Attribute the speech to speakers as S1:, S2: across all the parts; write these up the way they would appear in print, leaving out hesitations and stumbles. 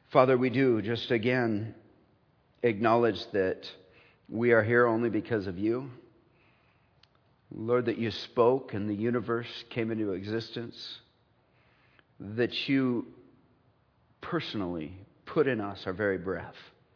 S1: Father, we do just again acknowledge that we are here only because of you. Lord, that you spoke and the universe came into existence. That you personally put in us our very breath.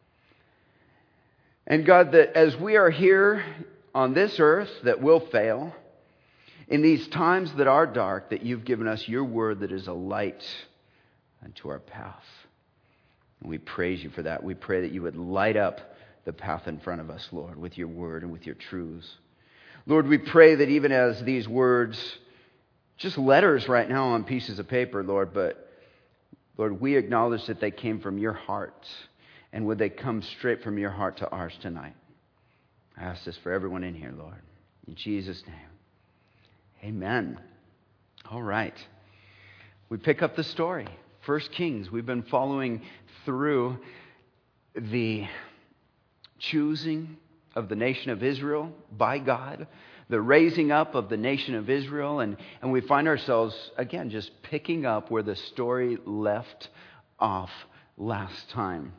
S1: And God, that as we are here on this earth that will fail, in these times that are dark, that you've given us your word that is a light unto our path. And we praise you for that. We pray that you would light up the path in front of us, Lord, with your word and with your truths. Lord, we pray that even as these words, just letters right now on pieces of paper, Lord, but Lord, we acknowledge that they came from your heart. And would they come straight from your heart to ours tonight? I ask this for everyone in here, Lord. In Jesus' name. Amen. All right. We pick up the story. 1 Kings. We've been following through the choosing of the nation of Israel by God, the raising up of the nation of Israel, and we find ourselves, again, just picking up where the story left off last time.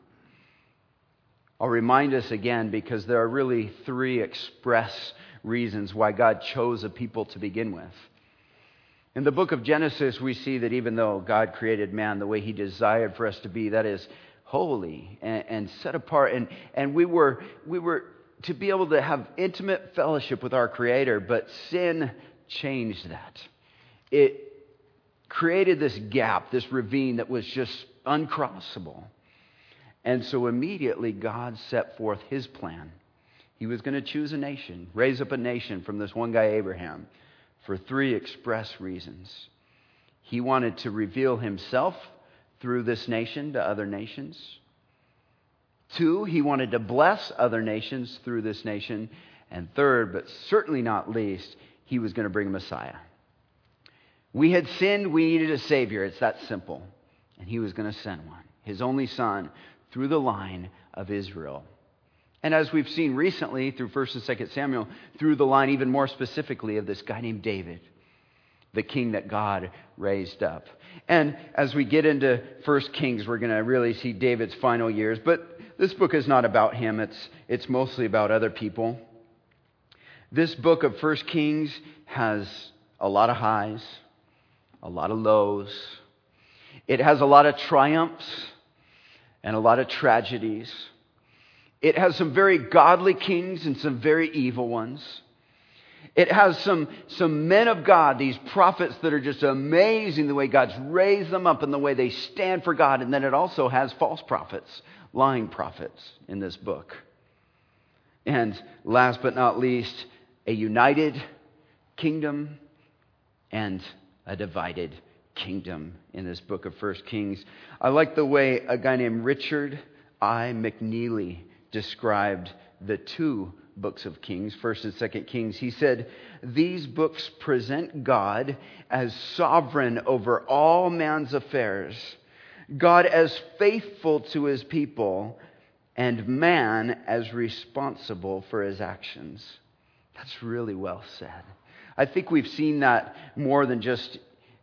S1: I'll remind us again, because there are really three express reasons why God chose a people to begin with. In the book of Genesis, we see that even though God created man the way he desired for us to be, that is holy and set apart, and we were to be able to have intimate fellowship with our Creator, but sin changed that. It created this gap, this ravine that was just uncrossable. And so immediately God set forth his plan. He was going to choose a nation, raise up a nation from this one guy Abraham, for three express reasons. He wanted to reveal himself through this nation to other nations. 2, he wanted to bless other nations through this nation. And 3rd, but certainly not least, he was going to bring a Messiah. We had sinned, we needed a Savior. It's that simple. And he was going to send one, his only son, through the line of Israel. And as we've seen recently through 1 and 2 Samuel, through the line even more specifically of this guy named David, the king that God raised up. And as we get into 1 Kings, we're going to really see David's final years. But this book is not about him. It's mostly about other people. This book of 1 Kings has a lot of highs, a lot of lows. It has a lot of triumphs and a lot of tragedies. It has some very godly kings and some very evil ones. It has some men of God, these prophets that are just amazing the way God's raised them up and the way they stand for God. And then it also has false prophets, lying prophets in this book. And last but not least, a united kingdom and a divided kingdom in this book of 1 Kings. I like the way a guy named Richard I. McNeely described the two books of Kings, 1 and 2 Kings. He said, these books present God as sovereign over all man's affairs, God as faithful to his people, and man as responsible for his actions. That's really well said. I think we've seen that more than just...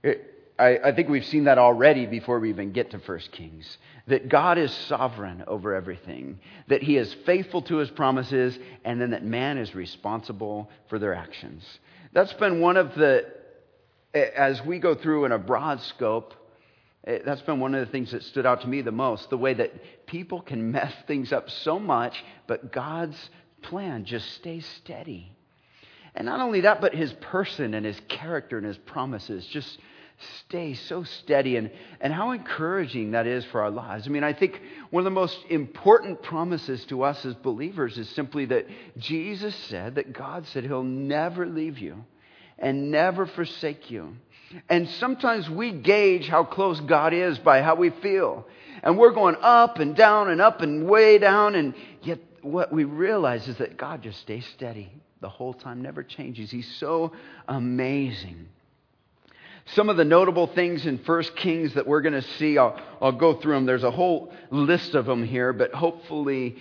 S1: I think we've seen that already before we even get to 1 Kings. That God is sovereign over everything. That he is faithful to his promises. And then that man is responsible for their actions. That's been one of the, as we go through in a broad scope, that's been one of the things that stood out to me the most. The way that people can mess things up so much, but God's plan just stays steady. And not only that, but his person and his character and his promises just stay so steady, and how encouraging that is for our lives. I mean, I think one of the most important promises to us as believers is simply that Jesus said, that God said he'll never leave you and never forsake you. And sometimes we gauge how close God is by how we feel. And we're going up and way down, and yet what we realize is that God just stays steady the whole time, never changes. He's so amazing. Some of the notable things in 1 Kings that we're going to see, I'll go through them. There's a whole list of them here, but hopefully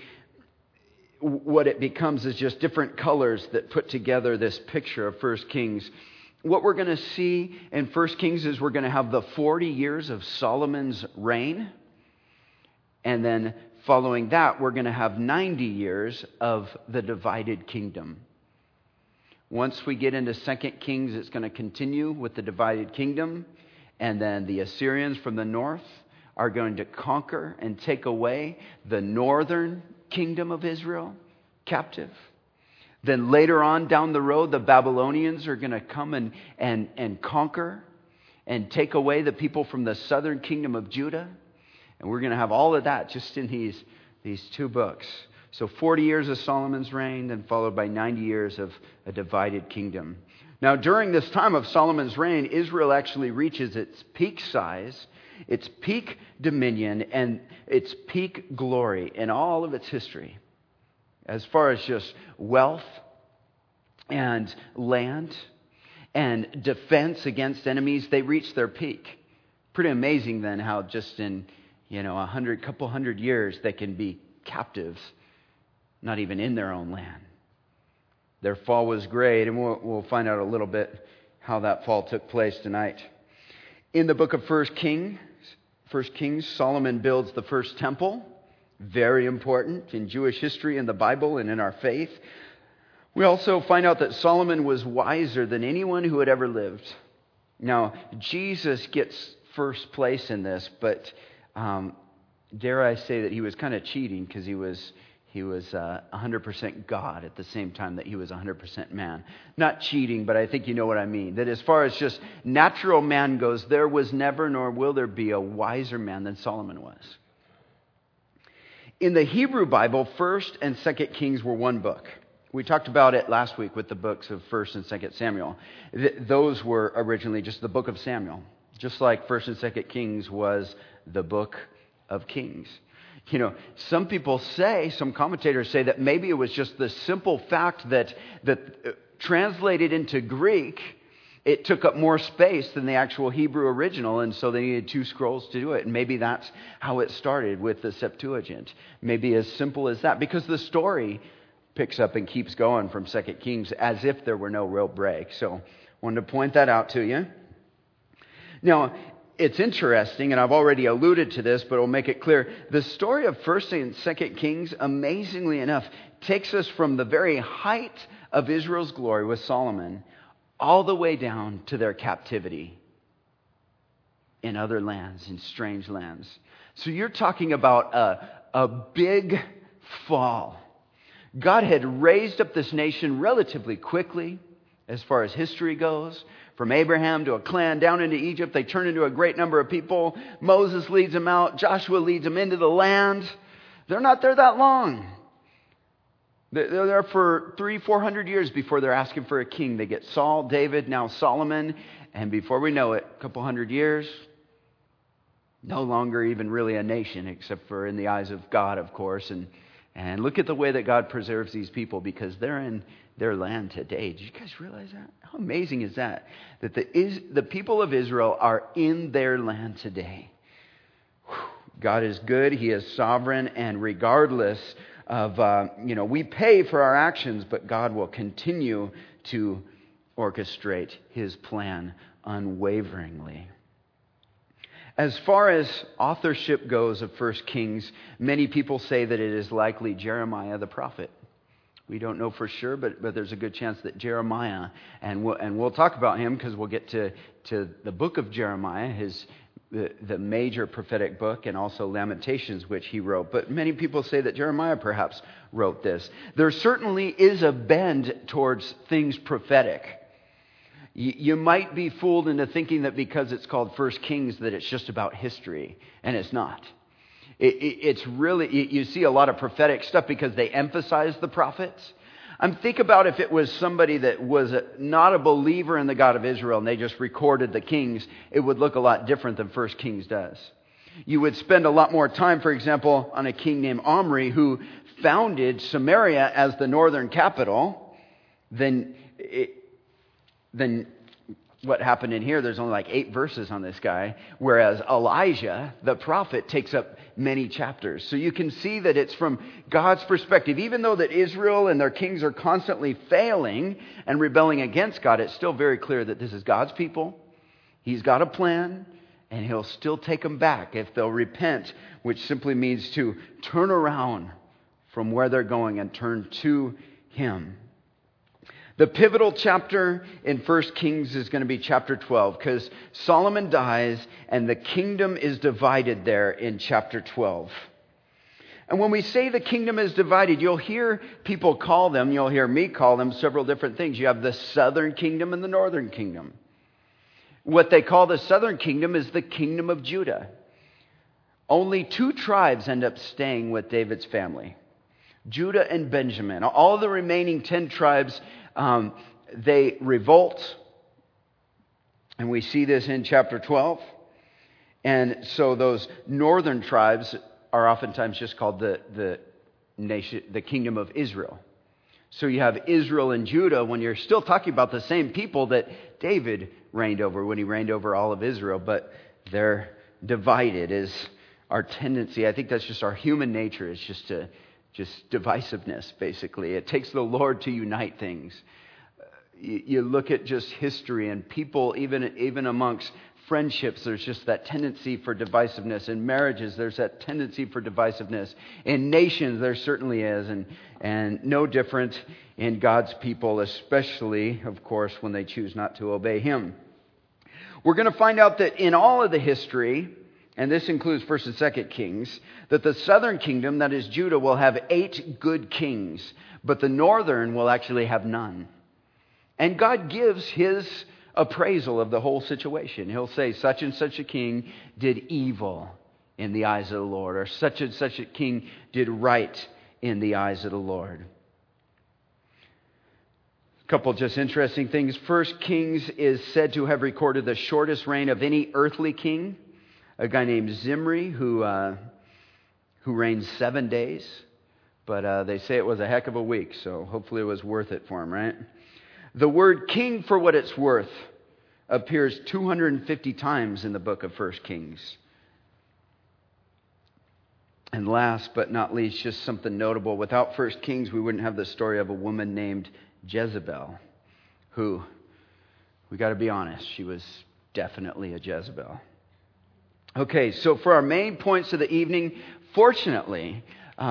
S1: what it becomes is just different colors that put together this picture of 1 Kings. What we're going to see in 1 Kings is we're going to have the 40 years of Solomon's reign. And then following that, we're going to have 90 years of the divided kingdom. Once we get into 2 Kings, it's going to continue with the divided kingdom. And then the Assyrians from the north are going to conquer and take away the northern kingdom of Israel captive. Then later on down the road, the Babylonians are going to come and conquer and take away the people from the southern kingdom of Judah. And we're going to have all of that just in these two books. So 40 years of Solomon's reign, and followed by 90 years of a divided kingdom. Now, during this time of Solomon's reign, Israel actually reaches its peak size, its peak dominion, and its peak glory in all of its history. As far as just wealth and land and defense against enemies, they reach their peak. Pretty amazing then how just in, couple hundred years they can be captives, not even in their own land. Their fall was great, and we'll find out a little bit how that fall took place tonight. In the book of 1 Kings, Solomon builds the first temple. Very important in Jewish history, in the Bible, and in our faith. We also find out that Solomon was wiser than anyone who had ever lived. Now, Jesus gets first place in this, but dare I say that he was kind of cheating, because he was 100% God at the same time that he was 100% man. Not cheating, but I think you know what I mean. That as far as just natural man goes, there was never nor will there be a wiser man than Solomon was. In the Hebrew Bible, 1st and 2nd Kings were one book. We talked about it last week with the books of 1st and 2nd Samuel. Those were originally just the book of Samuel, just like 1st and 2nd Kings was the book of Kings. Some people say, some commentators say that maybe it was just the simple fact that translated into Greek, it took up more space than the actual Hebrew original, and so they needed two scrolls to do it. And maybe that's how it started with the Septuagint. Maybe as simple as that, because the story picks up and keeps going from 2 Kings as if there were no real break. So I wanted to point that out to you. Now, it's interesting, and I've already alluded to this, but I'll make it clear. The story of 1st and 2nd Kings, amazingly enough, takes us from the very height of Israel's glory with Solomon all the way down to their captivity in other lands, in strange lands. So you're talking about a big fall. God had raised up this nation relatively quickly, as far as history goes. From Abraham to a clan down into Egypt, they turn into a great number of people. Moses leads them out. Joshua leads them into the land. They're not there that long. They're there for 300-400 years before they're asking for a king. They get Saul, David, now Solomon. And before we know it, a couple hundred years, no longer even really a nation, except for in the eyes of God, of course. And look at the way that God preserves these people, because they're in their land today. Did you guys realize that? How amazing is that? That the people of Israel are in their land today. God is good. He is sovereign. And regardless of, we pay for our actions, but God will continue to orchestrate His plan unwaveringly. As far as authorship goes of 1 Kings, many people say that it is likely Jeremiah the prophet. We don't know for sure, but there's a good chance that Jeremiah, and we'll talk about him because we'll get to the book of Jeremiah, the major prophetic book, and also Lamentations, which he wrote. But many people say that Jeremiah perhaps wrote this. There certainly is a bend towards things prophetic. You might be fooled into thinking that because it's called 1 Kings that it's just about history, and it's not. It's really, you see a lot of prophetic stuff because they emphasize the prophets. Think about if it was somebody that was not a believer in the God of Israel and they just recorded the kings, it would look a lot different than 1 Kings does. You would spend a lot more time, for example, on a king named Omri who founded Samaria as the northern capital than what happened in here. There's only like 8 verses on this guy, whereas Elijah, the prophet, takes up many chapters. So you can see that it's from God's perspective. Even though that Israel and their kings are constantly failing and rebelling against God, it's still very clear that this is God's people. He's got a plan, And he'll still take them back if they'll repent, which simply means to turn around from where they're going and turn to him. The pivotal chapter in 1 Kings is going to be chapter 12 because Solomon dies and the kingdom is divided there in chapter 12. And when we say the kingdom is divided, you'll hear people call them, you'll hear me call them several different things. You have the southern kingdom and the northern kingdom. What they call the southern kingdom is the kingdom of Judah. Only 2 tribes end up staying with David's family, Judah and Benjamin. All the remaining 10 tribes, they revolt. And we see this in chapter 12. And so those northern tribes are oftentimes just called the nation, the kingdom of Israel. So you have Israel and Judah when you're still talking about the same people that David reigned over when he reigned over all of Israel, but they're divided is our tendency. I think that's just our human nature. It's just divisiveness, basically. It takes the Lord to unite things. You look at just history and people, even amongst friendships, there's just that tendency for divisiveness. In marriages, there's that tendency for divisiveness. In nations, there certainly is, and no different in God's people, especially, of course, when they choose not to obey him. We're going to find out that in all of the history, and this includes 1st and 2nd Kings, that the southern kingdom, that is Judah, will have 8 good kings, but the northern will actually have none. And God gives his appraisal of the whole situation. He'll say, such and such a king did evil in the eyes of the Lord, or such and such a king did right in the eyes of the Lord. A couple just interesting things. 1 Kings is said to have recorded the shortest reign of any earthly king, a guy named Zimri who reigned 7 days, but they say it was a heck of a week, so hopefully it was worth it for him, right? The word king, for what it's worth, appears 250 times in the book of 1 Kings. And last but not least, just something notable. Without 1 Kings, we wouldn't have the story of a woman named Jezebel, who, we got to be honest, she was definitely a Jezebel. Okay, so for our main points of the evening, fortunately,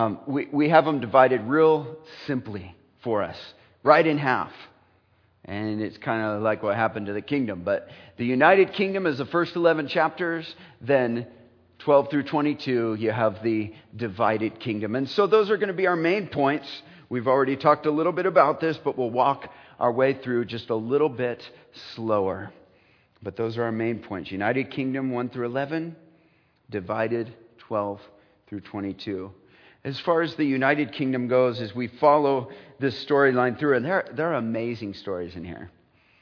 S1: we have them divided real simply for us, right in half. And it's kind of like what happened to the kingdom. But the United Kingdom is the first 11 chapters. Then 12 through 22, you have the divided kingdom. And so those are going to be our main points. We've already talked a little bit about this, but we'll walk our way through just a little bit slower. But those are our main points. United Kingdom 1 through 11, divided 12 through 22. As far as the United Kingdom goes, as we follow this storyline through, and there are amazing stories in here.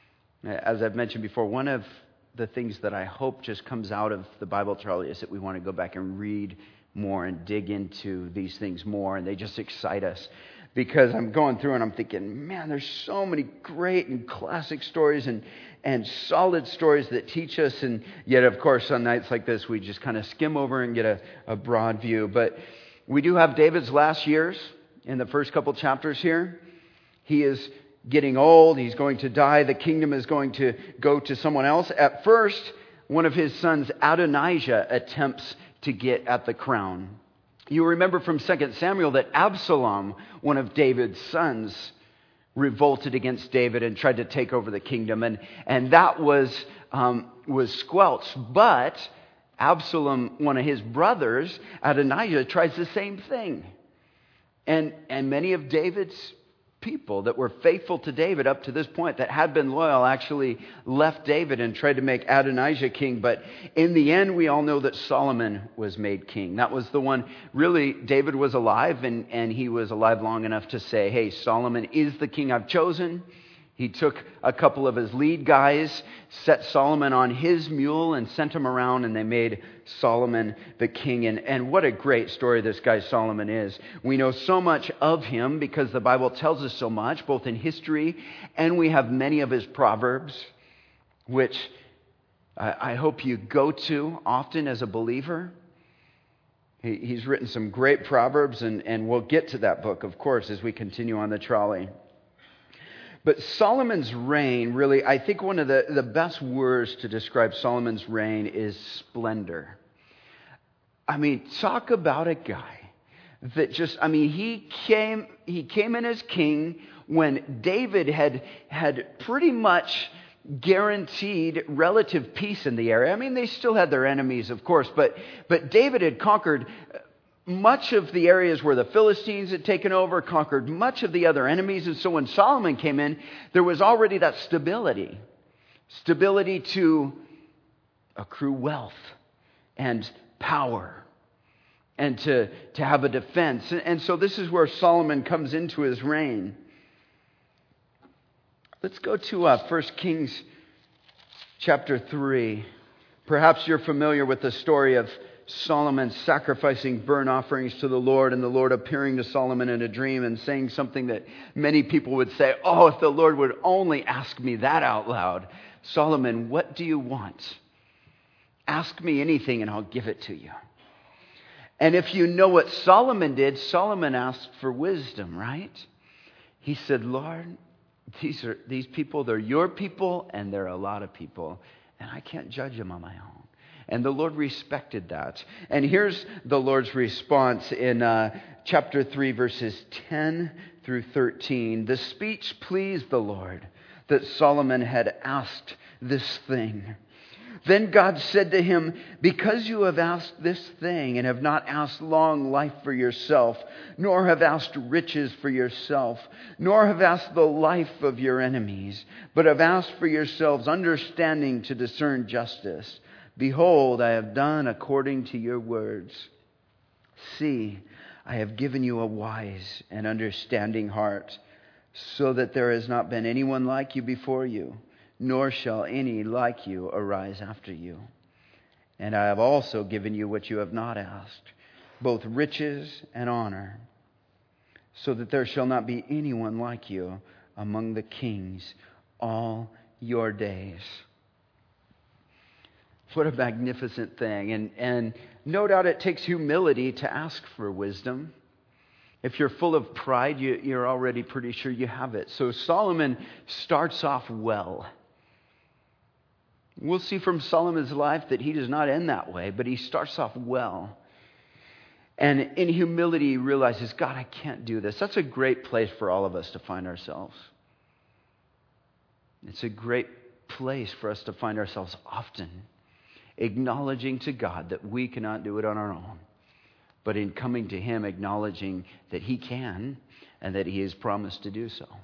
S1: As I've mentioned before, one of the things that I hope just comes out of the Bible, Charlie, is that we want to go back and read more and dig into these things more, and they just excite us. Because I'm going through and I'm thinking, man, there's so many great and classic stories and solid stories that teach us. And yet, of course, on nights like this, we just kind of skim over and get a broad view. But we do have David's last years in the first couple chapters here. He is getting old. He's going to die. The kingdom is going to go to someone else. At first, one of his sons, Adonijah, attempts to get at the crown. You remember from 2 Samuel that Absalom, one of David's sons, revolted against David and tried to take over the kingdom. And that was squelched. But Absalom, one of his brothers, Adonijah, tries the same thing. And many of David's people that were faithful to David up to this point, that had been loyal, actually left David and tried to make Adonijah king. But in the end, we all know that Solomon was made king. That was the one, really, David was alive, and he was alive long enough to say, hey, Solomon is the king I've chosen. He took a couple of his lead guys, set Solomon on his mule, and sent him around, and they made Solomon the king. And what a great story this guy Solomon is. We know so much of him because the Bible tells us so much, both in history, and we have many of his proverbs, which I hope you go to often as a believer. He's written some great proverbs, and we'll get to that book, of course, as we continue on the trolley. But Solomon's reign, really, I think one of the best words to describe Solomon's reign is splendor. I mean, talk about a guy that just, I mean, he came in as king when David had pretty much guaranteed relative peace in the area. I mean, they still had their enemies, of course, but David had conquered much of the areas where the Philistines had taken over, conquered much of the other enemies. And so when Solomon came in, there was already that stability to accrue wealth and power and to have a defense. And so this is where Solomon comes into his reign. Let's go to 1 Kings chapter 3. Perhaps you're familiar with the story of Solomon sacrificing burnt offerings to the Lord, and the Lord appearing to Solomon in a dream and saying something that many people would say, oh, if the Lord would only ask me that out loud. Solomon, what do you want? Ask me anything and I'll give it to you. And if you know what Solomon did, Solomon asked for wisdom, right? He said, Lord, these people, they're your people and they're a lot of people, and I can't judge them on my own. And the Lord respected that. And here's the Lord's response in chapter 3, verses 10 through 13. The speech pleased the Lord that Solomon had asked this thing. Then God said to him, because you have asked this thing and have not asked long life for yourself, nor have asked riches for yourself, nor have asked the life of your enemies, but have asked for yourselves understanding to discern justice, behold, I have done according to your words. See, I have given you a wise and understanding heart, so that there has not been anyone like you before you, nor shall any like you arise after you. And I have also given you what you have not asked, both riches and honor, so that there shall not be anyone like you among the kings all your days. What a magnificent thing. And no doubt it takes humility to ask for wisdom. If you're full of pride, you're already pretty sure you have it. So Solomon starts off well. We'll see from Solomon's life that he does not end that way, but he starts off well. And in humility, he realizes, God, I can't do this. That's a great place for all of us to find ourselves. It's a great place for us to find ourselves often, acknowledging to God that we cannot do it on our own, but in coming to Him, acknowledging that He can and that He has promised to do so.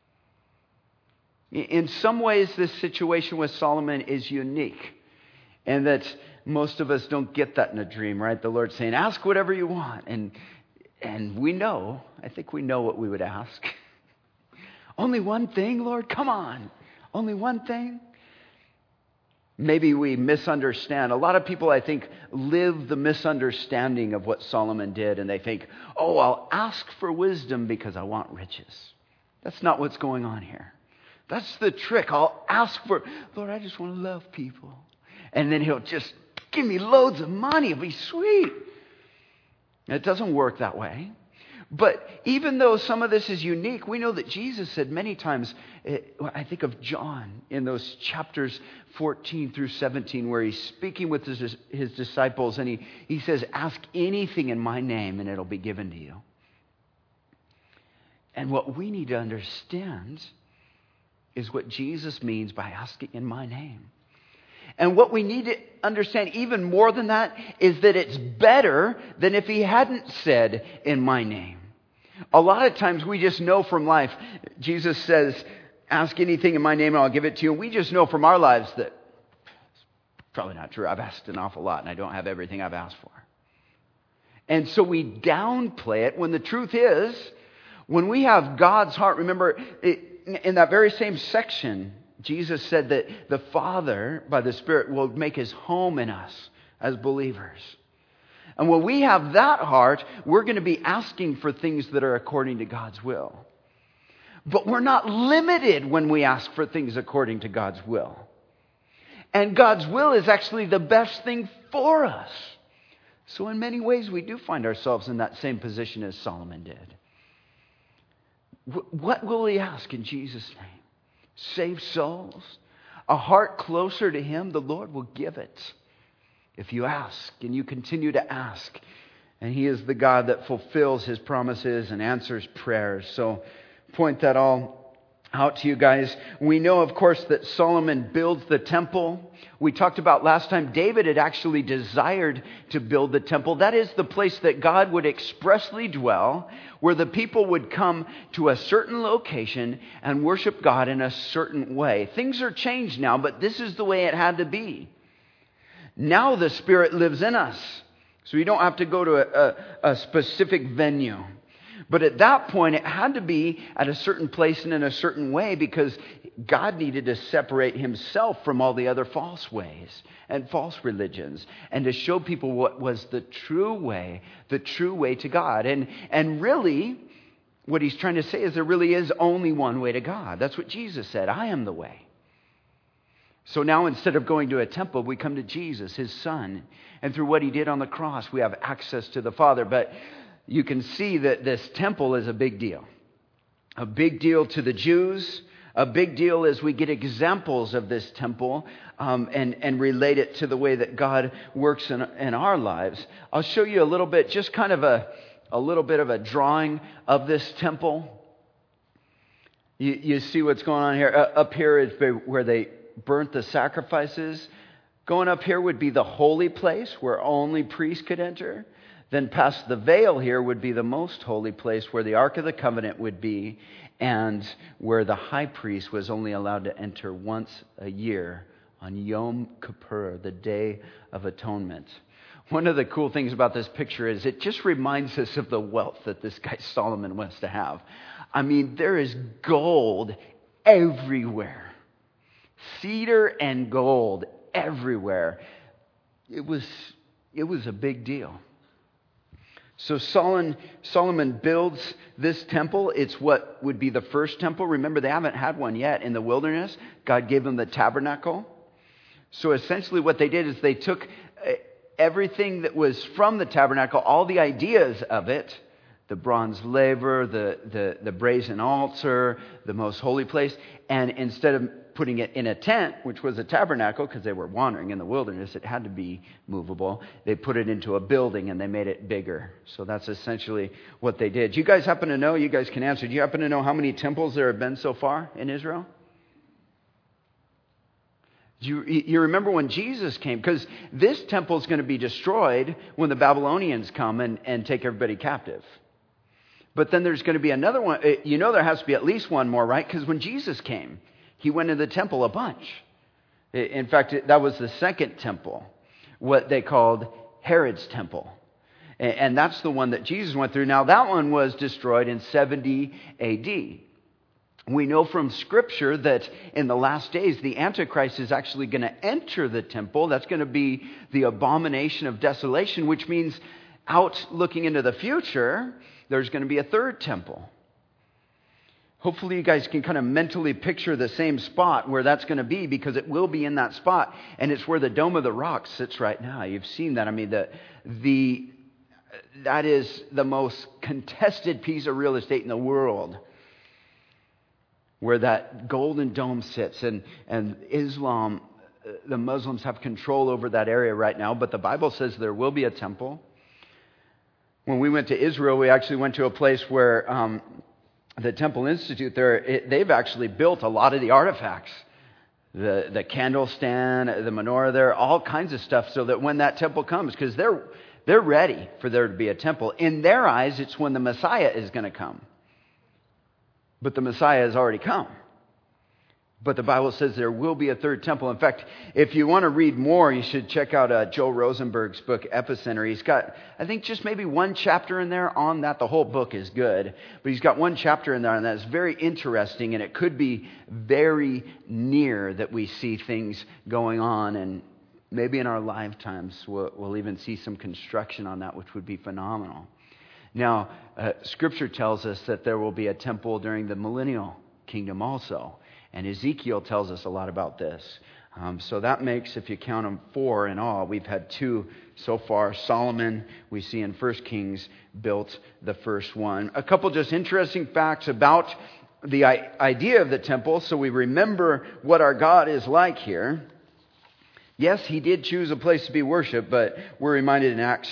S1: In some ways, this situation with Solomon is unique, and that most of us don't get that in a dream, right? The Lord's saying, ask whatever you want. And we know, I think we know what we would ask. Only one thing, Lord? Come on. Only one thing? Maybe we misunderstand. A lot of people, I think, live the misunderstanding of what Solomon did, and they think, oh, I'll ask for wisdom because I want riches. That's not what's going on here. That's the trick. I'll ask for, Lord, I just want to love people. And then He'll just give me loads of money. It'll be sweet. It doesn't work that way. But even though some of this is unique, we know that Jesus said many times, I think of John in those chapters 14 through 17, where He's speaking with His disciples, and He says, ask anything in my name and it'll be given to you. And what we need to understand is what Jesus means by asking in my name. And what we need to understand even more than that is that it's better than if He hadn't said in my name. A lot of times we just know from life, Jesus says, ask anything in my name and I'll give it to you. And we just know from our lives that it's probably not true. I've asked an awful lot and I don't have everything I've asked for. And so we downplay it when the truth is, when we have God's heart, remember, in that very same section, Jesus said that the Father, by the Spirit, will make His home in us as believers. And when we have that heart, we're going to be asking for things that are according to God's will. But we're not limited when we ask for things according to God's will. And God's will is actually the best thing for us. So in many ways, we do find ourselves in that same position as Solomon did. What will he ask in Jesus' name? Save souls? A heart closer to him? The Lord will give it. If you ask and you continue to ask. And he is the God that fulfills his promises and answers prayers. So point that all out to you guys. We know, of course, that Solomon builds the temple. We talked about last time, David had actually desired to build the temple. That is the place that God would expressly dwell, where the people would come to a certain location and worship God in a certain way. Things are changed now, but this is the way it had to be. Now the Spirit lives in us, so you don't have to go to a specific venue. But at that point, it had to be at a certain place and in a certain way, because God needed to separate himself from all the other false ways and false religions, and to show people what was the true way to God. And really, what he's trying to say is there really is only one way to God. That's what Jesus said. I am the way. So now, instead of going to a temple, we come to Jesus, his Son. And through what he did on the cross, we have access to the Father. But you can see that this temple is a big deal. A big deal to the Jews. A big deal as we get examples of this temple and relate it to the way that God works in our lives. I'll show you a little bit, just kind of a little bit of a drawing of this temple. You see what's going on here. Up here is where they burnt the sacrifices. Going up here would be the holy place where only priests could enter. Then past the veil here would be the most holy place where the Ark of the Covenant would be, and where the high priest was only allowed to enter once a year on Yom Kippur, the Day of Atonement. One of the cool things about this picture is it just reminds us of the wealth that this guy Solomon wants to have. I mean, there is gold everywhere. Cedar and gold everywhere. It was a big deal. So Solomon builds this temple. It's what would be the first temple. Remember, they haven't had one yet in the wilderness. God gave them the tabernacle. So essentially what they did is they took everything that was from the tabernacle, all the ideas of it, the bronze laver, the brazen altar, the most holy place, and instead of putting it in a tent, which was a tabernacle, because they were wandering in the wilderness, it had to be movable. They put it into a building and they made it bigger. So that's essentially what they did. Do you guys happen to know, you guys can answer, do you happen to know how many temples there have been so far in Israel? Do you remember when Jesus came? Because this temple is going to be destroyed when the Babylonians come and take everybody captive. But then there's going to be another one. You know there has to be at least one more, right? Because when Jesus came, he went into the temple a bunch. In fact, that was the second temple, what they called Herod's temple. And that's the one that Jesus went through. Now, that one was destroyed in 70 AD. We know from Scripture that in the last days, the Antichrist is actually going to enter the temple. That's going to be the abomination of desolation, which means out looking into the future, there's going to be a third temple. Hopefully you guys can kind of mentally picture the same spot where that's going to be, because it will be in that spot. And it's where the Dome of the Rock sits right now. You've seen that. I mean, that is the most contested piece of real estate in the world, where that golden dome sits. And Islam, the Muslims have control over that area right now. But the Bible says there will be a temple. When we went to Israel, we actually went to a place where the Temple Institute there, they've actually built a lot of the artifacts. The candle stand, the menorah there, all kinds of stuff, so that when that temple comes, because they're ready for there to be a temple. In their eyes, it's when the Messiah is going to come. But the Messiah has already come. But the Bible says there will be a third temple. In fact, if you want to read more, you should check out Joel Rosenberg's book, Epicenter. He's got, I think, just maybe one chapter in there on that. The whole book is good. But he's got one chapter in there, and that's very interesting. And it could be very near that we see things going on. And maybe in our lifetimes, we'll even see some construction on that, which would be phenomenal. Now, Scripture tells us that there will be a temple during the millennial kingdom also. And Ezekiel tells us a lot about this. So that makes, if you count them, 4 in all. We've had 2 so far. Solomon, we see in 1 Kings, built the first one. A couple just interesting facts about the idea of the temple, so we remember what our God is like here. Yes, he did choose a place to be worshipped, but we're reminded in Acts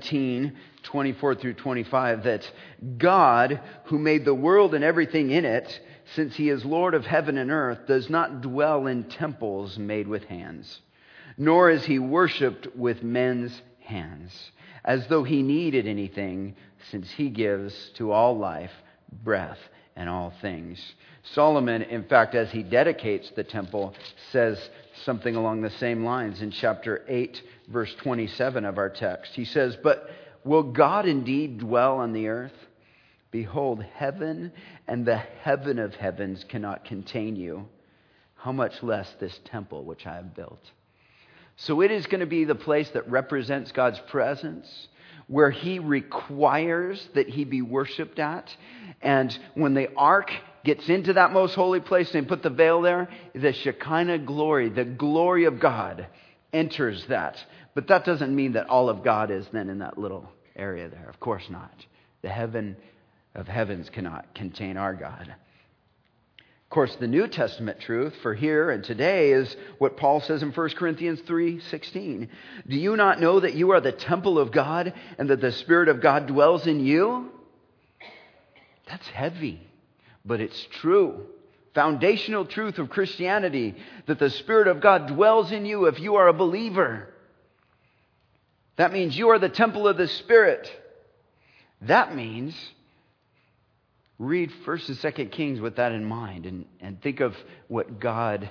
S1: 17:24-25 that God, who made the world and everything in it, since he is Lord of heaven and earth, does not dwell in temples made with hands, nor is he worshipped with men's hands, as though he needed anything, since he gives to all life, breath, and all things. Solomon, in fact, as he dedicates the temple, says something along the same lines in chapter 8, verse 27 of our text. He says, "But will God indeed dwell on the earth? Behold, heaven and the heaven of heavens cannot contain you. How much less this temple which I have built?" So it is going to be the place that represents God's presence, where he requires that he be worshipped at. And when the ark gets into that most holy place and put the veil there, the Shekinah glory, the glory of God, enters that. But that doesn't mean that all of God is then in that little area there. Of course not. The heaven of heavens cannot contain our God. Of course, the New Testament truth for here and today is what Paul says in 1 Corinthians 3:16. "Do you not know that you are the temple of God and that the Spirit of God dwells in you?" That's heavy, but it's true. Foundational truth of Christianity, that the Spirit of God dwells in you if you are a believer. That means you are the temple of the Spirit. That means read 1st and 2nd Kings with that in mind and think of what God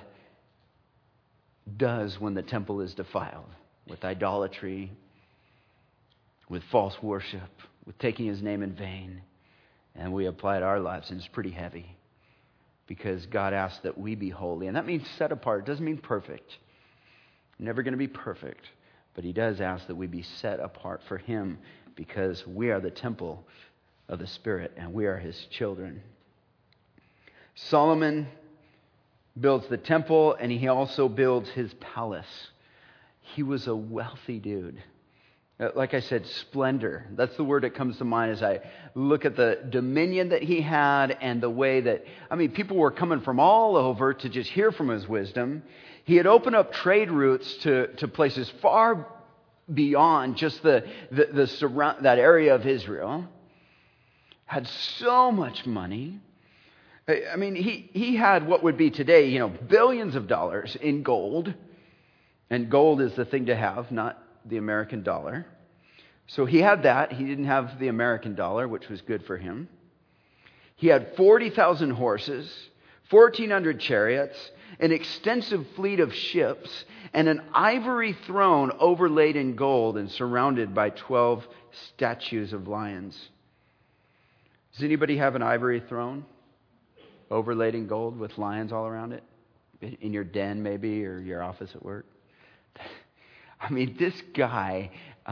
S1: does when the temple is defiled with idolatry, with false worship, with taking his name in vain. And we apply it to our lives, and it's pretty heavy because God asks that we be holy. And that means set apart. It doesn't mean perfect. Never going to be perfect. But he does ask that we be set apart for him because we are the temple of the Spirit, and we are his children. Solomon builds the temple, and he also builds his palace. He was a wealthy dude. Like I said, splendor. That's the word that comes to mind as I look at the dominion that he had and the way that, people were coming from all over to just hear from his wisdom. He had opened up trade routes to places far beyond just that area of Israel. Had so much money. He had what would be today, billions of dollars in gold. And gold is the thing to have, not the American dollar. So he had that. He didn't have the American dollar, which was good for him. He had 40,000 horses, 1,400 chariots, an extensive fleet of ships, and an ivory throne overlaid in gold and surrounded by 12 statues of lions. Does anybody have an ivory throne overlaid in gold with lions all around it? In your den maybe, or your office at work? This guy,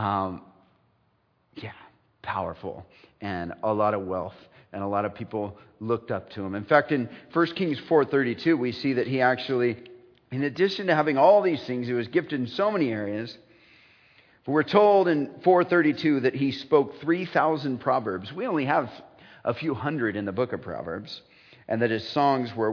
S1: powerful, and a lot of wealth, and a lot of people looked up to him. In fact, in 1 Kings 4:32, we see that he actually, in addition to having all these things, he was gifted in so many areas. But we're told in 4:32 that he spoke 3,000 proverbs. We only have a few hundred in the book of Proverbs, and that his songs were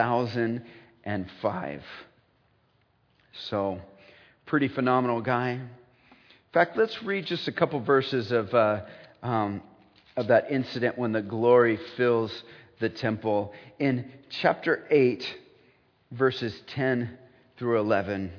S1: 1,005. So, pretty phenomenal guy. In fact, let's read just a couple verses of that incident when the glory fills the temple. In chapter 8, verses 10 through 11.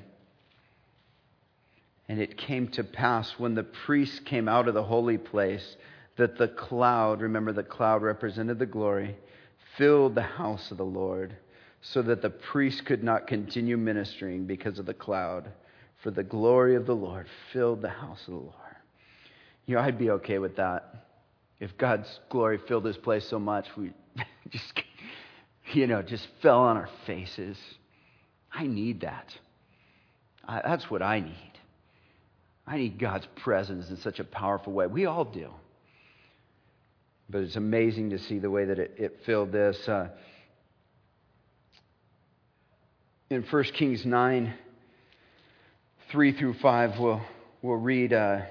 S1: "And it came to pass when the priests came out of the holy place that the cloud," remember the cloud represented the glory, "filled the house of the Lord, so that the priest could not continue ministering because of the cloud. For the glory of the Lord filled the house of the Lord." I'd be okay with that. If God's glory filled this place so much, we just fell on our faces. I need that. That's what I need. I need God's presence in such a powerful way. We all do. But it's amazing to see the way that it filled this. In 1 Kings 9, 3 through 5, we'll read the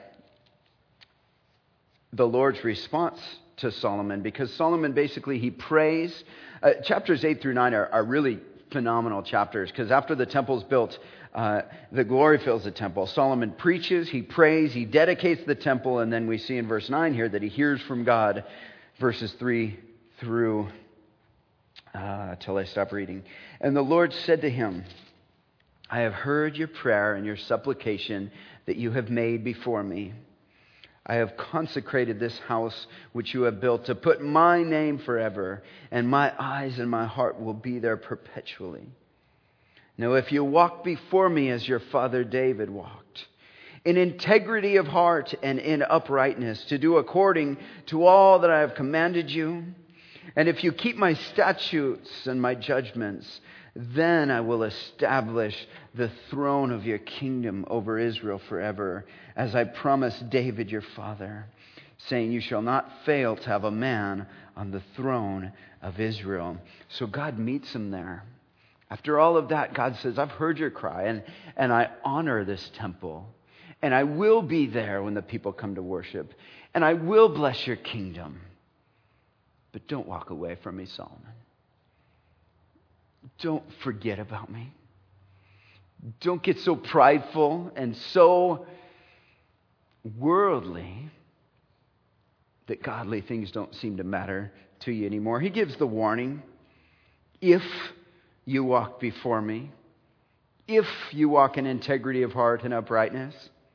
S1: Lord's response to Solomon, because Solomon basically, he prays. Chapters 8 through 9 are really phenomenal chapters, because after the temple's built, the glory fills the temple. Solomon preaches, he prays, he dedicates the temple, and then we see in verse 9 here that he hears from God, verses 3 through till I stop reading. And the Lord said to him, I have heard your prayer and your supplication that you have made before me. I have consecrated this house which you have built to put my name forever, and my eyes and my heart will be there perpetually. Now, if you walk before me as your father David walked, in integrity of heart and in uprightness, to do according to all that I have commanded you, and if you keep my statutes and my judgments, then I will establish the throne of your kingdom over Israel forever, as I promised David your father, saying, you shall not fail to have a man on the throne of Israel. So God meets him there. After all of that, God says, I've heard your cry, and I honor this temple. And I will be there when the people come to worship. And I will bless your kingdom. But don't walk away from me, Solomon. Don't forget about me. Don't get so prideful and so worldly that godly things don't seem to matter to you anymore. He gives the warning. If you walk before me, if you walk in integrity of heart and uprightness.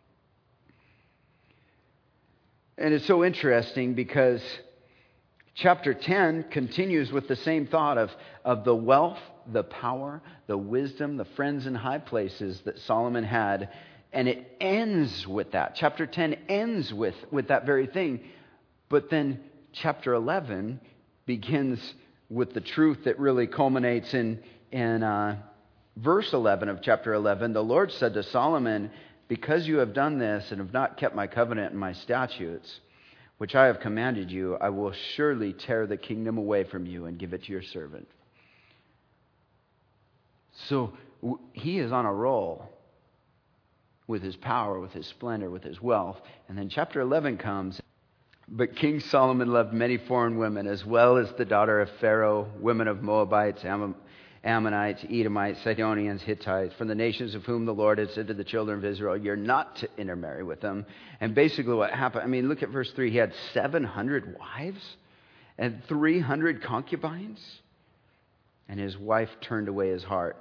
S1: And it's so interesting because chapter 10 continues with the same thought of the wealth, the power, the wisdom, the friends in high places that Solomon had. And it ends with that. Chapter 10 ends with that very thing. But then chapter 11 begins with the truth that really culminates in verse 11 of chapter 11. The Lord said to Solomon, because you have done this and have not kept my covenant and my statutes, which I have commanded you, I will surely tear the kingdom away from you and give it to your servant. So he is on a roll with his power, with his splendor, with his wealth. And then chapter 11 comes. But King Solomon loved many foreign women, as well as the daughter of Pharaoh, women of Moabites, Ammonites, Edomites, Sidonians, Hittites, from the nations of whom the Lord had said to the children of Israel, you're not to intermarry with them. And basically what happened, look at verse 3. He had 700 wives and 300 concubines, and his wife turned away his heart.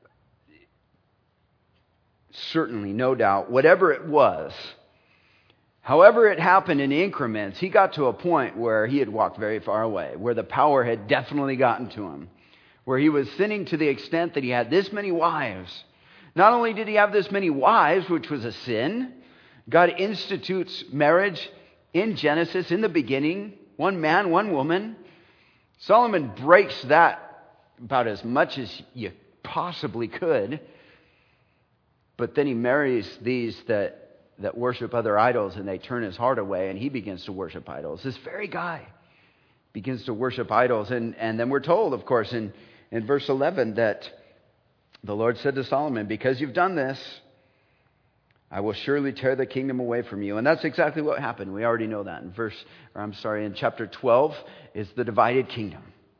S1: Certainly, no doubt, whatever it was, however it happened in increments, he got to a point where he had walked very far away, where the power had definitely gotten to him, where he was sinning to the extent that he had this many wives. Not only did he have this many wives, which was a sin, God institutes marriage in Genesis, in the beginning, one man, one woman. Solomon breaks that about as much as you possibly could. But then he marries these that worship other idols, and they turn his heart away, and he begins to worship idols. This very guy begins to worship idols. And then we're told, of course, in verse 11 that the Lord said to Solomon, because you've done this, I will surely tear the kingdom away from you. And that's exactly what happened. We already know that. In chapter 12 is the divided kingdom.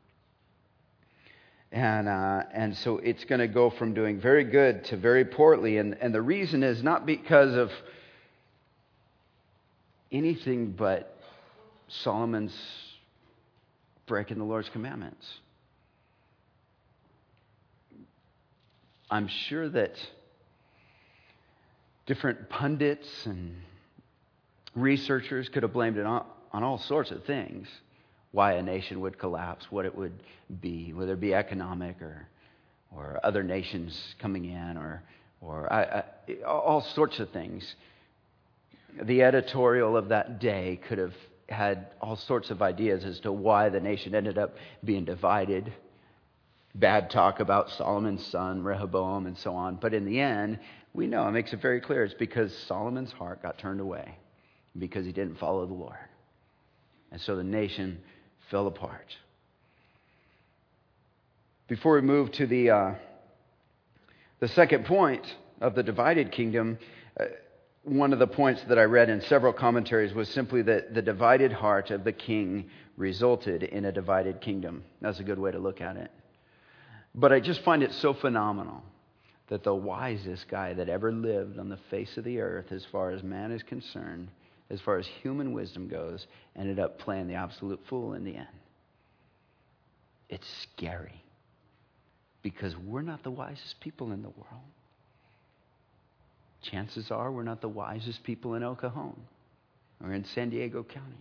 S1: And so it's going to go from doing very good to very poorly. And the reason is not because of anything but Solomon's breaking the Lord's commandments. I'm sure that different pundits and researchers could have blamed it on all sorts of things. Why a nation would collapse, what it would be, whether it be economic or other nations coming in or all sorts of things. The editorial of that day could have had all sorts of ideas as to why the nation ended up being divided. Bad talk about Solomon's son, Rehoboam, and so on. But in the end, we know, it makes it very clear, it's because Solomon's heart got turned away, because he didn't follow the Lord. And so the nation fell apart. Before we move to the The second point of the divided kingdom, one of the points that I read in several commentaries was simply that the divided heart of the king resulted in a divided kingdom. That's a good way to look at it. But I just find it so phenomenal that the wisest guy that ever lived on the face of the earth, as far as man is concerned, as far as human wisdom goes, ended up playing the absolute fool in the end. It's scary because we're not the wisest people in the world. Chances are we're not the wisest people in El Cajon or in San Diego County.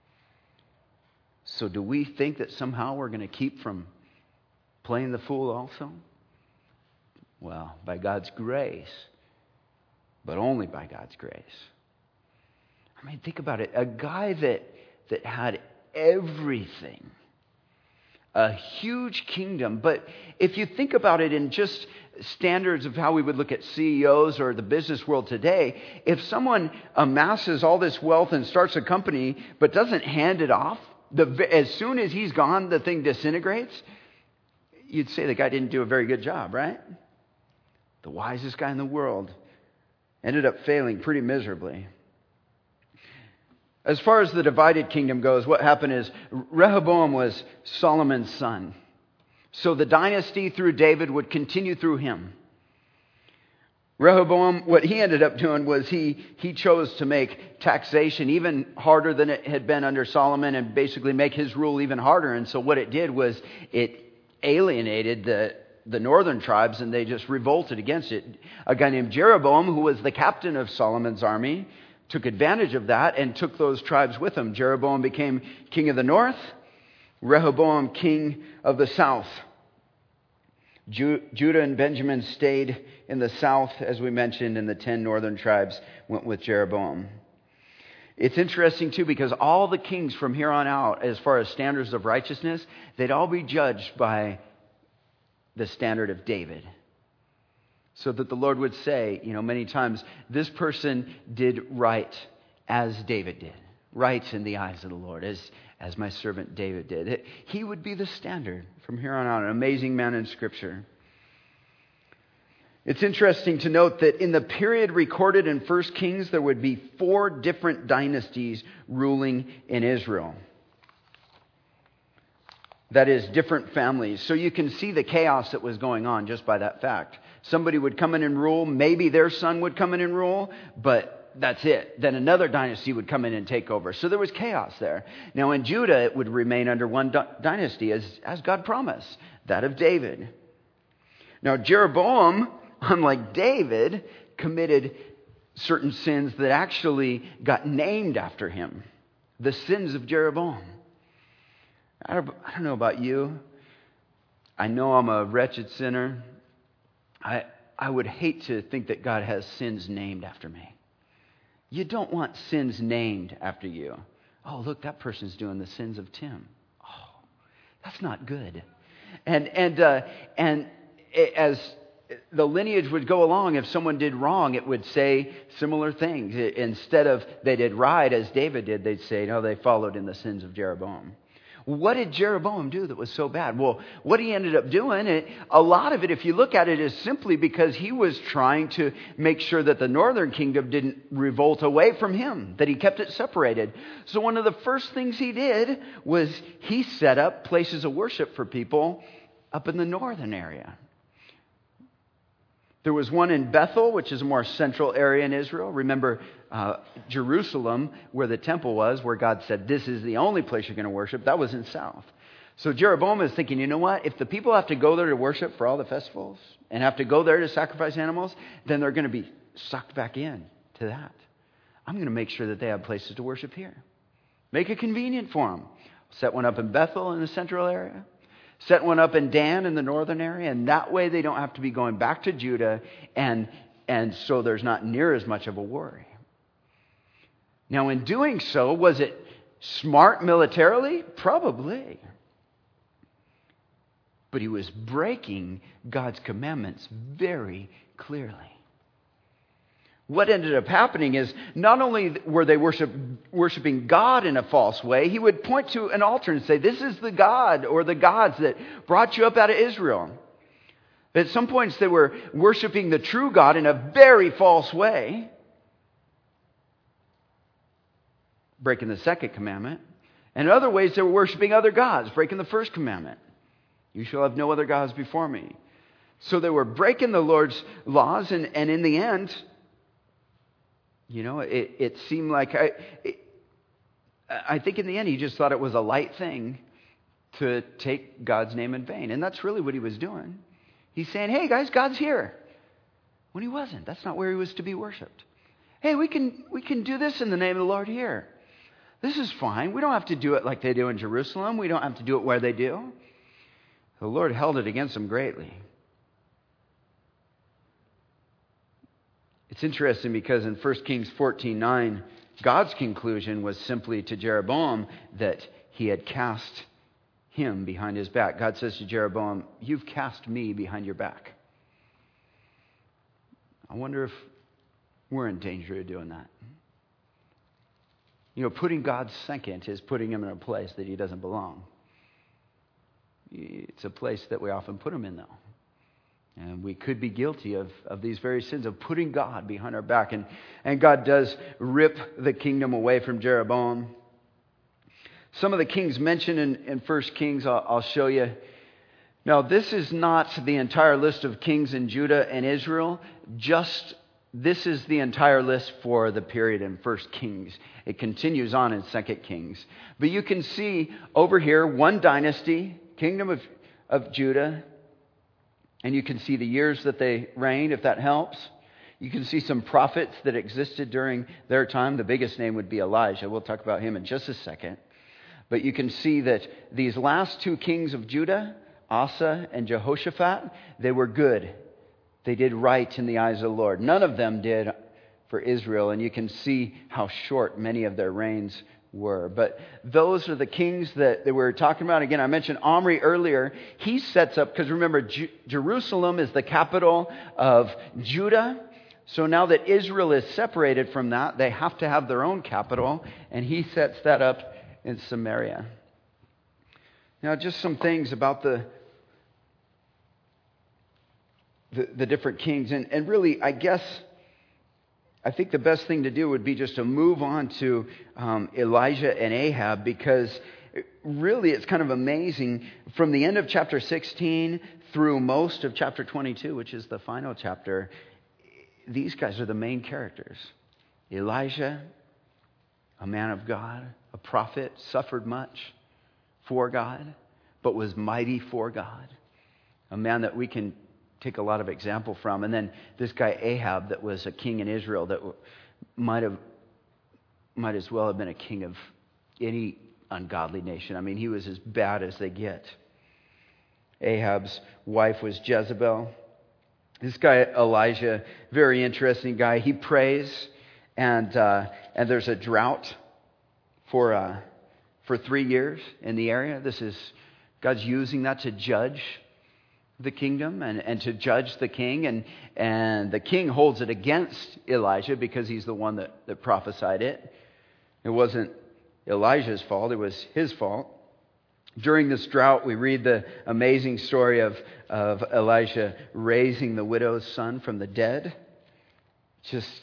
S1: So do we think that somehow we're going to keep from playing the fool also? Well, by God's grace, but only by God's grace. I mean, think about it. A guy that had everything, a huge kingdom. But if you think about it in just standards of how we would look at CEOs or the business world today, if someone amasses all this wealth and starts a company but doesn't hand it off, as soon as he's gone, the thing disintegrates, you'd say the guy didn't do a very good job, right? The wisest guy in the world ended up failing pretty miserably. As far as the divided kingdom goes, what happened is Rehoboam was Solomon's son. So the dynasty through David would continue through him. Rehoboam, what he ended up doing was he chose to make taxation even harder than it had been under Solomon and basically make his rule even harder. And so what it did was it alienated the northern tribes, and they just revolted against it. A guy named Jeroboam, who was the captain of Solomon's army, took advantage of that and took those tribes with him. Jeroboam became king of the north, Rehoboam king of the south. Judah and Benjamin stayed in the south, as we mentioned, and the 10 northern tribes went with Jeroboam. It's interesting, too, because all the kings from here on out, as far as standards of righteousness, they'd all be judged by the standard of David. So that the Lord would say, many times, this person did right as David did. Right in the eyes of the Lord, as my servant David did. He would be the standard from here on out. An amazing man in Scripture. It's interesting to note that in the period recorded in 1 Kings, there would be 4 different dynasties ruling in Israel. That is, different families. So you can see the chaos that was going on just by that fact. Somebody would come in and rule. Maybe their son would come in and rule, but that's it. Then another dynasty would come in and take over. So there was chaos there. Now in Judah, it would remain under one dynasty, as God promised, that of David. Now Jeroboam, unlike David, committed certain sins that actually got named after him. The sins of Jeroboam. I don't know about you. I know I'm a wretched sinner. I would hate to think that God has sins named after me. You don't want sins named after you. Oh, look, that person's doing the sins of Tim. Oh, that's not good. And as the lineage would go along, if someone did wrong, it would say similar things. Instead of they did right as David did, they'd say, no, they followed in the sins of Jeroboam. What did Jeroboam do that was so bad? Well, what he ended up doing, a lot of it, if you look at it, is simply because he was trying to make sure that the northern kingdom didn't revolt away from him, that he kept it separated. So one of the first things he did was he set up places of worship for people up in the northern area. There was one in Bethel, which is a more central area in Israel. Remember Jerusalem, where the temple was, where God said, this is the only place you're going to worship. That was in south. So Jeroboam is thinking, you know what? If the people have to go there to worship for all the festivals and have to go there to sacrifice animals, then they're going to be sucked back in to that. I'm going to make sure that they have places to worship here. Make it convenient for them. Set one up in Bethel in the central area. Set one up in Dan in the northern area, and that way they don't have to be going back to Judah, and so there's not near as much of a worry. Now, in doing so, was it smart militarily? Probably. But he was breaking God's commandments very clearly. What ended up happening is not only were they worshiping God in a false way, he would point to an altar and say, this is the God or the gods that brought you up out of Israel. At some points they were worshiping the true God in a very false way, breaking the second commandment. And in other ways they were worshiping other gods, breaking the first commandment. You shall have no other gods before me. So they were breaking the Lord's laws, and in the end, it seemed like, I think in the end he just thought it was a light thing to take God's name in vain. And that's really what he was doing. He's saying, hey guys, God's here. When he wasn't. That's not where he was to be worshipped. Hey, we can do this in the name of the Lord here. This is fine. We don't have to do it like they do in Jerusalem. We don't have to do it where they do. The Lord held it against them greatly. It's interesting because in 1 Kings 14:9, God's conclusion was simply to Jeroboam that he had cast him behind his back. God says to Jeroboam, you've cast me behind your back. I wonder if we're in danger of doing that. Putting God second is putting him in a place that he doesn't belong. It's a place that we often put him in, though. And we could be guilty of these very sins, of putting God behind our back. And God does rip the kingdom away from Jeroboam. Some of the kings mentioned in 1 Kings, I'll show you. Now, this is not the entire list of kings in Judah and Israel. This is the entire list for the period in 1 Kings. It continues on in 2 Kings. But you can see over here one dynasty, kingdom of Judah. And you can see the years that they reigned, if that helps. You can see some prophets that existed during their time. The biggest name would be Elijah. We'll talk about him in just a second. But you can see that these last two kings of Judah, Asa and Jehoshaphat, they were good. They did right in the eyes of the Lord. None of them did for Israel. And you can see how short many of their reigns were. But those are the kings that we're talking about. Again, I mentioned Omri earlier. He sets up, because remember, Jerusalem is the capital of Judah. So now that Israel is separated from that, they have to have their own capital. And he sets that up in Samaria. Now, just some things about the different kings. And really, I think the best thing to do would be just to move on to Elijah and Ahab, because really it's kind of amazing. From the end of chapter 16 through most of chapter 22, which is the final chapter, these guys are the main characters. Elijah, a man of God, a prophet, suffered much for God, but was mighty for God. A man that we can take a lot of example from. And then this guy Ahab, that was a king in Israel, that might as well have been a king of any ungodly nation. I mean, he was as bad as they get. Ahab's wife was Jezebel. This guy Elijah, very interesting guy. He prays, and there's a drought for 3 years in the area. God's using that to judge the kingdom and to judge the king. And the king holds it against Elijah because he's the one that prophesied it. It wasn't Elijah's fault. It was his fault. During this drought, we read the amazing story of Elijah raising the widow's son from the dead. Just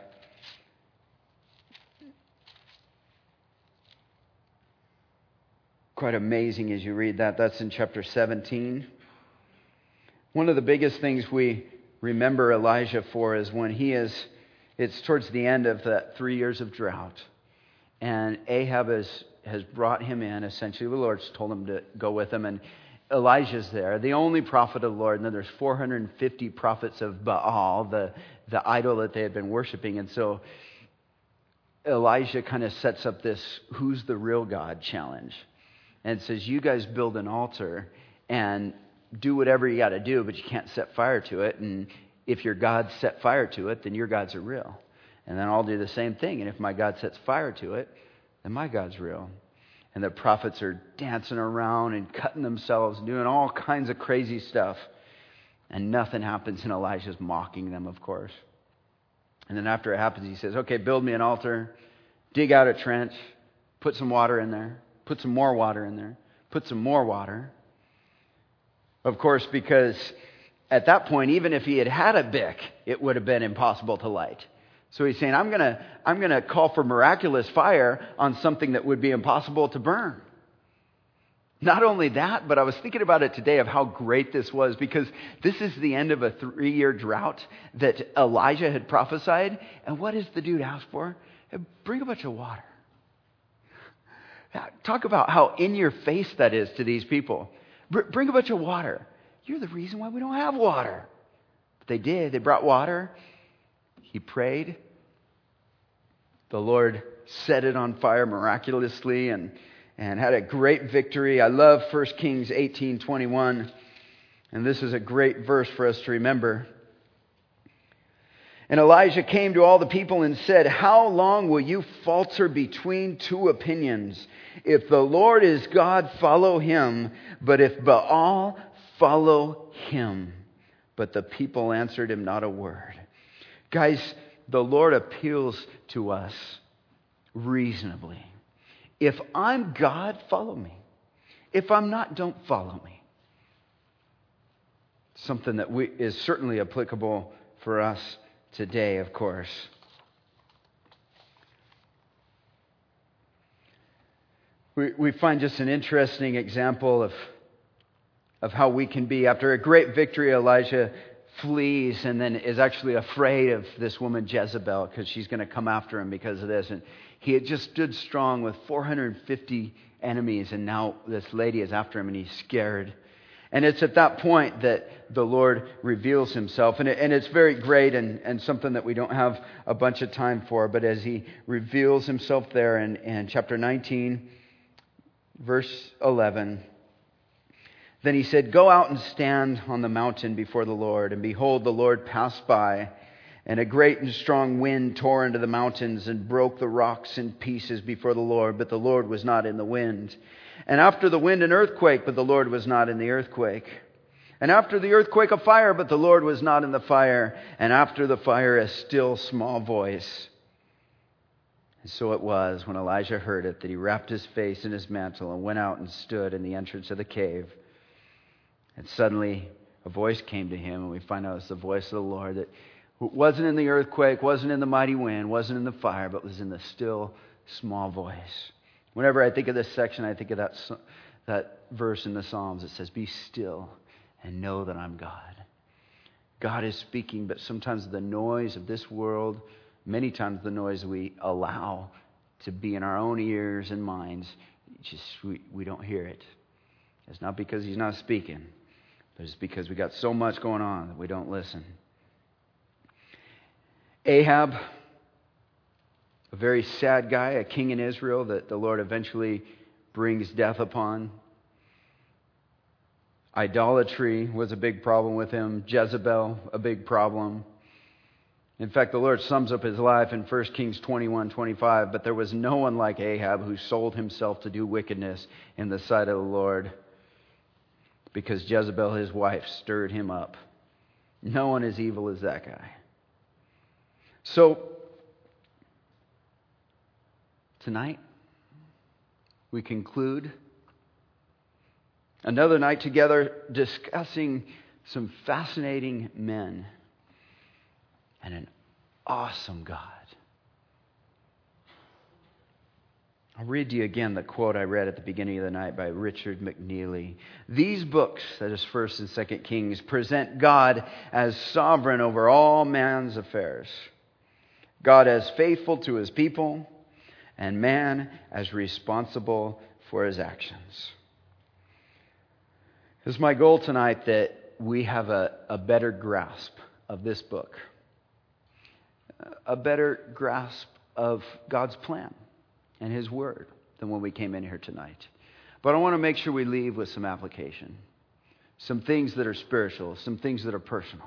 S1: quite amazing as you read that. That's in chapter 17. One of the biggest things we remember Elijah for is when it's towards the end of that 3 years of drought. And Ahab has brought him in. Essentially, the Lord's told him to go with him. And Elijah's there, the only prophet of the Lord. And then there's 450 prophets of Baal, the idol that they had been worshiping. And so Elijah kind of sets up this who's the real God challenge. And says, you guys build an altar and do whatever you got to do, but you can't set fire to it. And if your God set fire to it, then your gods are real. And then I'll do the same thing. And if my God sets fire to it, then my God's real. And the prophets are dancing around and cutting themselves, doing all kinds of crazy stuff. And nothing happens, and Elijah's mocking them, of course. And then after it happens, he says, okay, build me an altar, dig out a trench, put some water in there, put some more water in there, put some more water. Of course, because at that point, even if he had had a Bic, it would have been impossible to light. So he's saying, I'm gonna call for miraculous fire on something that would be impossible to burn. Not only that, but I was thinking about it today of how great this was, because this is the end of a 3-year drought that Elijah had prophesied. And what does the dude ask for? Bring a bunch of water. Talk about how in your face that is to these people. Bring a bunch of water. You're the reason why we don't have water. But they did. They brought water. He prayed. The Lord set it on fire miraculously and had a great victory. I love 1 Kings 18:21. And this is a great verse for us to remember. And Elijah came to all the people and said, "How long will you falter between two opinions? If the Lord is God, follow him. But if Baal, follow him." But the people answered him not a word. Guys, the Lord appeals to us reasonably. If I'm God, follow me. If I'm not, don't follow me. Something that is certainly applicable for us today, of course. We find just an interesting example of how we can be. After a great victory, Elijah flees and then is actually afraid of this woman Jezebel because she's going to come after him because of this. And he had just stood strong with 450 enemies, and now this lady is after him and he's scared. And it's at that point that the Lord reveals himself. And it's very great and something that we don't have a bunch of time for. But as he reveals himself there in chapter 19, verse 11, then he said, "Go out and stand on the mountain before the Lord." And behold, the Lord passed by, and a great and strong wind tore into the mountains and broke the rocks in pieces before the Lord. But the Lord was not in the wind. And after the wind, an earthquake, but the Lord was not in the earthquake. And after the earthquake, a fire, but the Lord was not in the fire. And after the fire, a still small voice. And so it was, when Elijah heard it, that he wrapped his face in his mantle and went out and stood in the entrance of the cave. And suddenly a voice came to him, and we find out it's the voice of the Lord that wasn't in the earthquake, wasn't in the mighty wind, wasn't in the fire, but was in the still small voice. Whenever I think of this section, I think of that verse in the Psalms that says, "Be still and know that I'm God." God is speaking, but sometimes the noise of this world, many times the noise we allow to be in our own ears and minds, we don't hear it. It's not because he's not speaking, but it's because we got so much going on that we don't listen. Ahab, a very sad guy, a king in Israel that the Lord eventually brings death upon. Idolatry was a big problem with him. Jezebel, a big problem. In fact, the Lord sums up his life in 1 Kings 21:25. "But there was no one like Ahab who sold himself to do wickedness in the sight of the Lord, because Jezebel, his wife, stirred him up." No one as evil as that guy. So, tonight, we conclude another night together discussing some fascinating men and an awesome God. I'll read to you again the quote I read at the beginning of the night by Richard McNeely. "These books," that is 1st and 2nd Kings, "present God as sovereign over all man's affairs. God as faithful to his people, and man as responsible for his actions." It's my goal tonight that we have a better grasp of this book, a better grasp of God's plan and his word than when we came in here tonight. But I want to make sure we leave with some application, some things that are spiritual, some things that are personal.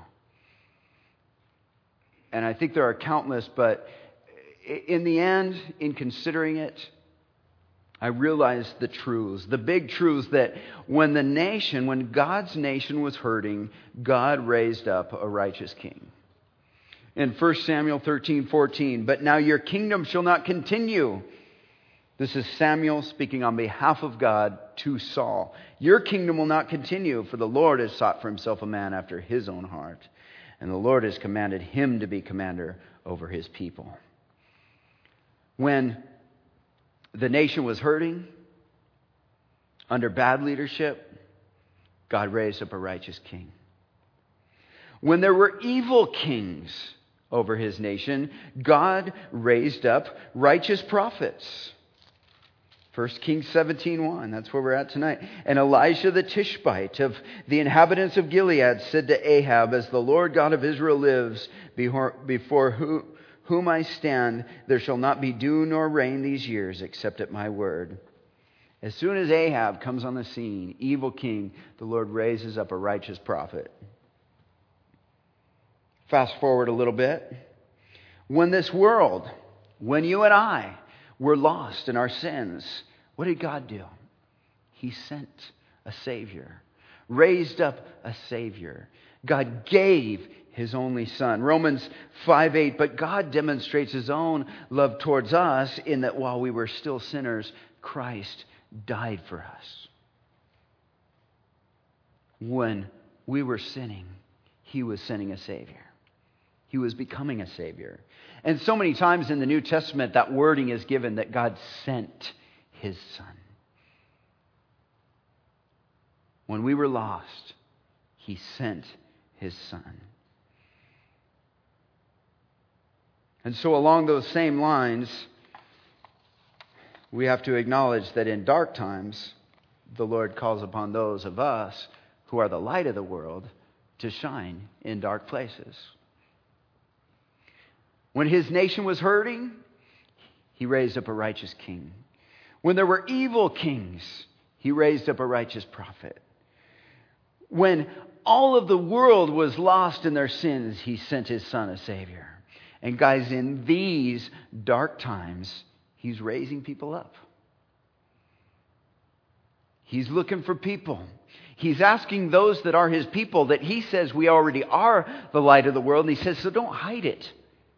S1: And I think there are countless, but in the end, in considering it, I realized the truths, the big truths that when God's nation was hurting, God raised up a righteous king. In 1 Samuel 13:14, "But now your kingdom shall not continue. This is Samuel speaking on behalf of God to Saul. Your kingdom will not continue, for the Lord has sought for himself a man after his own heart, and the Lord has commanded him to be commander over his people. When the nation was hurting under bad leadership, God raised up a righteous king. When there were evil kings over his nation, God raised up righteous prophets. 1 Kings 17:1, that's where we're at tonight. And Elijah the Tishbite of the inhabitants of Gilead said to Ahab, "As the Lord God of Israel lives, before whom I stand, there shall not be dew nor rain these years, except at my word." As soon as Ahab comes on the scene, evil king, the Lord raises up a righteous prophet. Fast forward a little bit. When this world, when you and I were lost in our sins, what did God do? He sent a Savior, raised up a Savior. God gave His only Son. Romans 5:8, but God demonstrates His own love towards us in that while we were still sinners, Christ died for us. When we were sinning, He was sending a Savior. He was becoming a Savior. And so many times in the New Testament, that wording is given that God sent His Son. When we were lost, He sent His Son. And so along those same lines, we have to acknowledge that in dark times, the Lord calls upon those of us who are the light of the world to shine in dark places. When His nation was hurting, He raised up a righteous king. When there were evil kings, He raised up a righteous prophet. When all of the world was lost in their sins, He sent His Son, a Savior. And guys, in these dark times, He's raising people up. He's looking for people. He's asking those that are His people that He says we already are the light of the world. And He says, so don't hide it.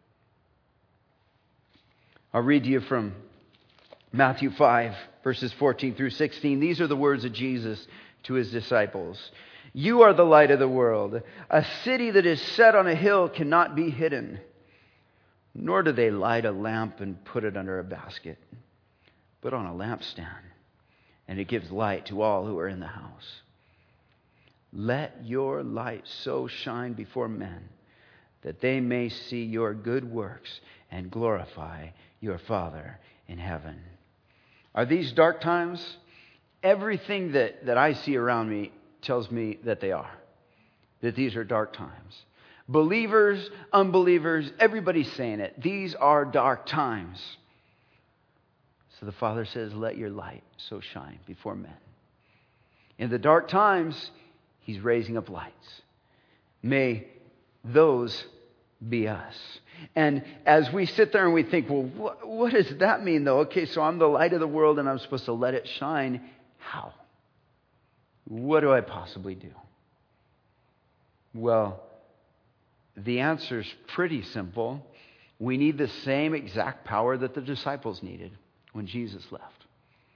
S1: I'll read to you from Matthew 5, verses 14 through 16. These are the words of Jesus to His disciples. You are the light of the world. A city that is set on a hill cannot be hidden. Nor do they light a lamp and put it under a basket, but on a lampstand, and it gives light to all who are in the house. Let your light so shine before men that they may see your good works and glorify your Father in heaven. Are these dark times? Everything that I see around me tells me that they are. That these are dark times. Believers, unbelievers, everybody's saying it. These are dark times. So the Father says, let your light so shine before men. In the dark times, He's raising up lights. May those be us. And as we sit there and we think, well, what does that mean though? Okay, so I'm the light of the world and I'm supposed to let it shine. How? What do I possibly do? Well, the answer's pretty simple. We need the same exact power that the disciples needed when Jesus left.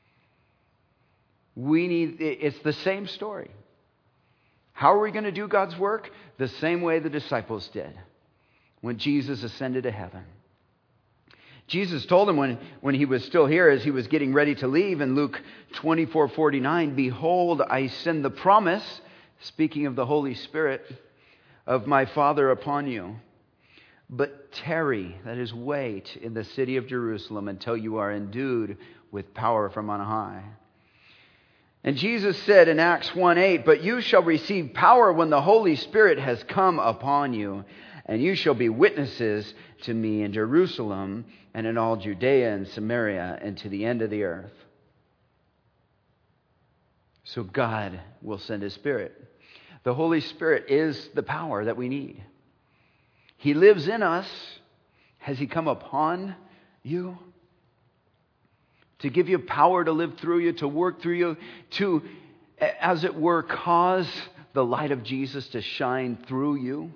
S1: It's the same story. How are we going to do God's work? The same way the disciples did when Jesus ascended to heaven. Jesus told them when He was still here, as He was getting ready to leave in Luke 24:49, behold, I send the promise, speaking of the Holy Spirit, of my Father upon you. But tarry, that is wait, in the city of Jerusalem until you are endued with power from on high. And Jesus said in Acts 1:8, but you shall receive power when the Holy Spirit has come upon you, and you shall be witnesses to me in Jerusalem and in all Judea and Samaria and to the end of the earth. So God will send His Spirit. The Holy Spirit is the power that we need. He lives in us. Has He come upon you? To give you power to live through you, to work through you, to, as it were, cause the light of Jesus to shine through you?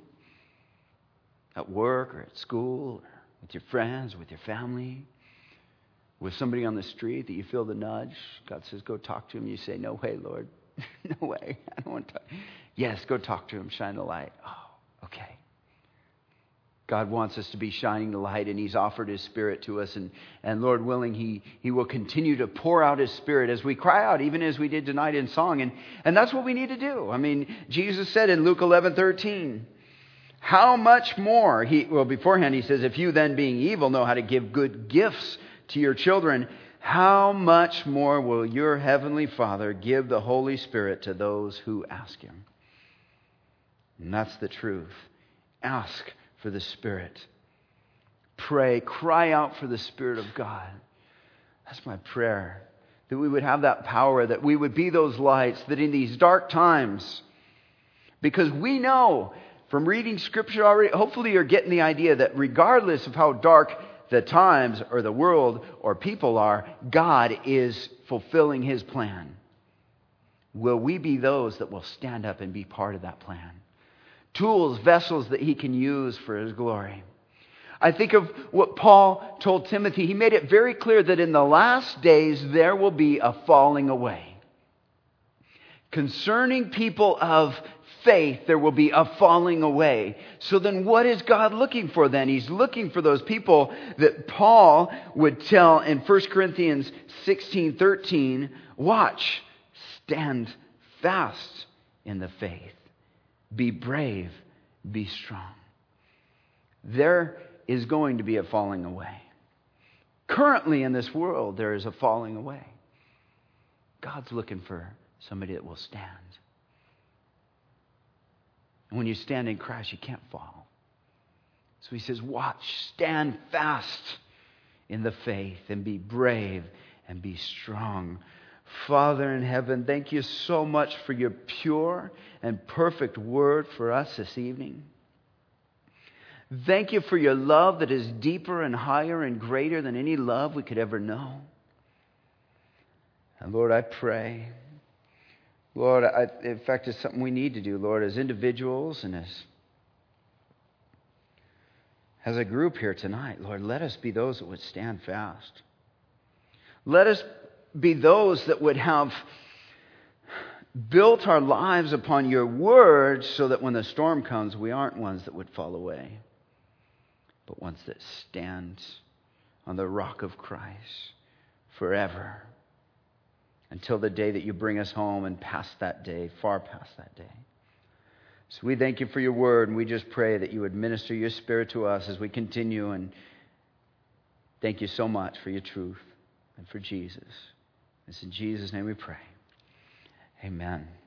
S1: At work or at school, or with your friends, with your family. With somebody on the street that you feel the nudge, God says, go talk to him. You say, no way, Lord. No way. I don't want to talk. Yes, go talk to him. Shine the light. Oh, okay. God wants us to be shining the light, and he's offered his Spirit to us. And Lord willing, he will continue to pour out his Spirit as we cry out, even as we did tonight in song. And that's what we need to do. I mean, Jesus said in Luke 11:13, how much more? Beforehand he says, if you then being evil know how to give good gifts to your children, how much more will your heavenly Father give the Holy Spirit to those who ask him? And that's the truth. Ask for the Spirit. Pray, cry out for the Spirit of God. That's my prayer. That we would have that power, that we would be those lights, that in these dark times, because we know from reading Scripture already, hopefully you're getting the idea that regardless of how dark the times or the world or people are, God is fulfilling his plan. Will we be those that will stand up and be part of that plan? Tools, vessels that he can use for his glory. I think of what Paul told Timothy. He made it very clear that in the last days there will be a falling away. Concerning people of faith, there will be a falling away. So then what is God looking for then? He's looking for those people that Paul would tell in 1 Corinthians 16:13, watch, stand fast in the faith. Be brave, be strong. There is going to be a falling away. Currently in this world, there is a falling away. God's looking for somebody that will stand. And when you stand in Christ, you can't fall. So he says, watch, stand fast in the faith and be brave and be strong. Father in heaven, thank you so much for your pure and perfect word for us this evening. Thank you for your love that is deeper and higher and greater than any love we could ever know. And Lord, I pray, Lord, in fact, it's something we need to do, Lord, as individuals and as a group here tonight. Lord, let us be those that would stand fast. Let us be those that would have built our lives upon your word so that when the storm comes, we aren't ones that would fall away, but ones that stand on the rock of Christ forever until the day that you bring us home and past that day, far past that day. So we thank you for your word, and we just pray that you would minister your Spirit to us as we continue. And thank you so much for your truth and for Jesus. It's in Jesus' name we pray. Amen.